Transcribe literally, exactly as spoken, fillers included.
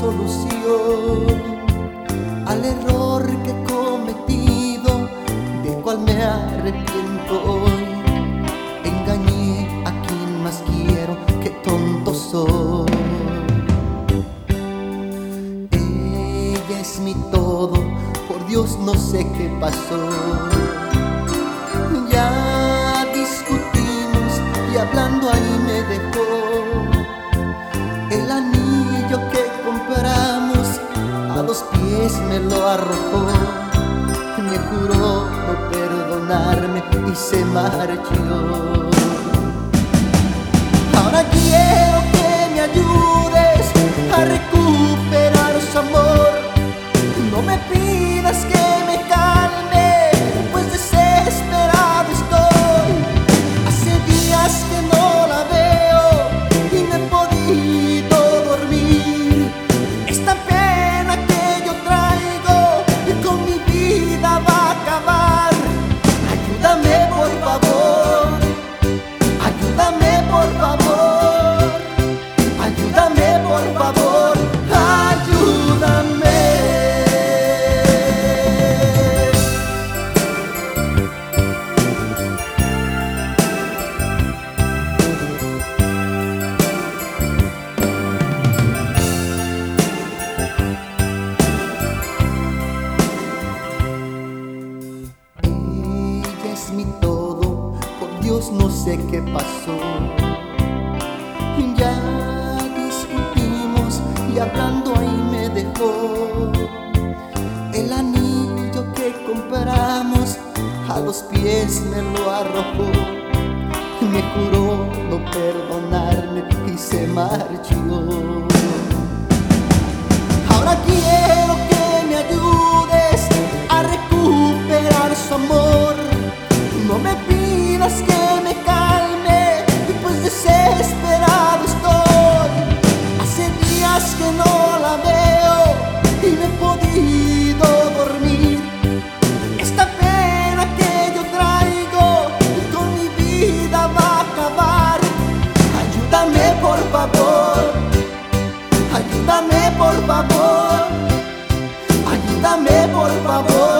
solución al error que he cometido, del cual me arrepiento hoy. Engañé a quien más quiero, qué tonto soy. Ella es mi todo, por Dios no sé qué pasó. Ya discutimos y hablando ahí me dejó. El anillo que compramos a los pies me lo arrojó. Me juró no perdonarme y se marchó. Ahora quiero que me ayudes a recuperar su amor. No me pidas que me calme, pues desesperado estoy. Hace días que no la veo y no he podido dormir. Esta pena que yo traigo y con mi vida va a acabar. Ayúdame por favor, ayúdame por favor, ayúdame por favor, ayúdame. Es mi todo, por Dios no sé qué pasó. Ya discutimos y hablando ahí me dejó. El anillo que compramos a los pies me lo arrojó. Me juró no perdonarme y se marchó. Ahora quiero que me ayudes a recuperar su amor. No me pidas que me calme, pues desesperado estoy. Hace días que no la veo y no he podido dormir. Esta pena que yo traigo con mi vida va a acabar. Ayúdame por favor, ayúdame por favor, ayúdame por favor.